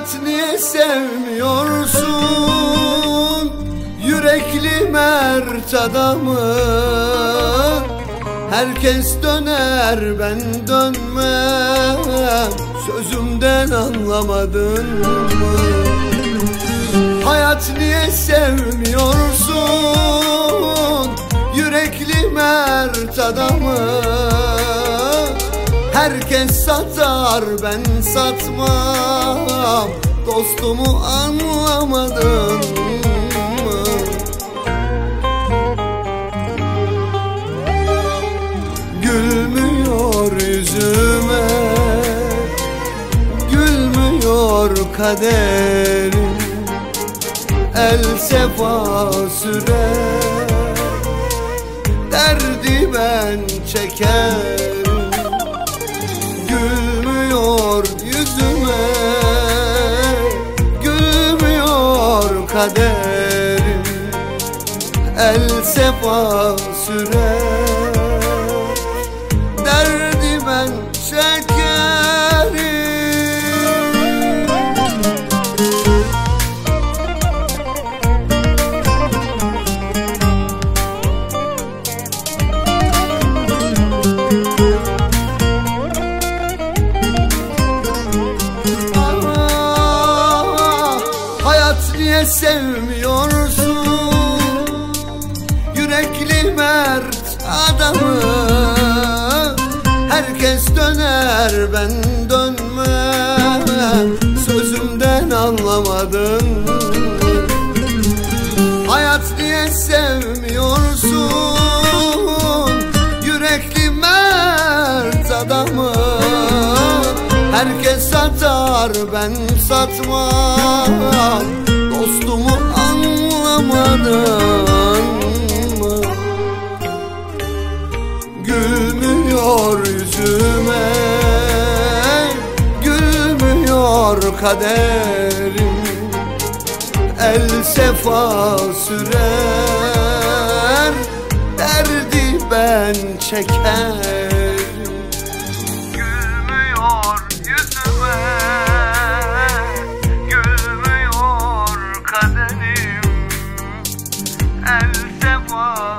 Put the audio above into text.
Hayat niye sevmiyorsun yürekli mert adamı? Herkes döner ben dönmem, sözümden anlamadın mı? Hayat niye sevmiyorsun yürekli mert adamı? Herkes satar ben satmam, dostumu anlamadın mı? Gülmüyor yüzüme, gülmüyor kaderim. El sefa sürer, derdi ben çekerim. Gülmüyor yüzüme, gülmüyor kaderim. El sefa sürer, derdi ben çekerim. Niye sevmiyorsun yürekli mert adamı? Herkes döner ben dönmem, sözümden anlamadın mı? Hayat niye sevmiyorsun yürekli mert adamı? Herkes satar ben satmam, dostumu anlamadın mı? Gülmüyor yüzüme, gülmüyor kaderim. El sefa sürer, derdi ben çekerim. Gülmüyor yüzüme, gülmüyor kaderim. El sefa